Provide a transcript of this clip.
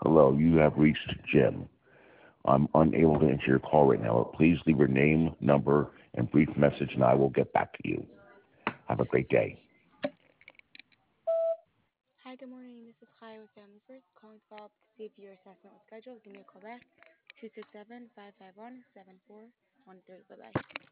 Hello, you have reached Jim. I'm unable to answer your call right now. Please leave your name, number, and brief message, and I will get back to you. Have a great day. Hi, good morning. This is Kai with Family First, calling to follow up to see if your assessment was scheduled. Give me a call back, 267-551-7413. Bye-bye.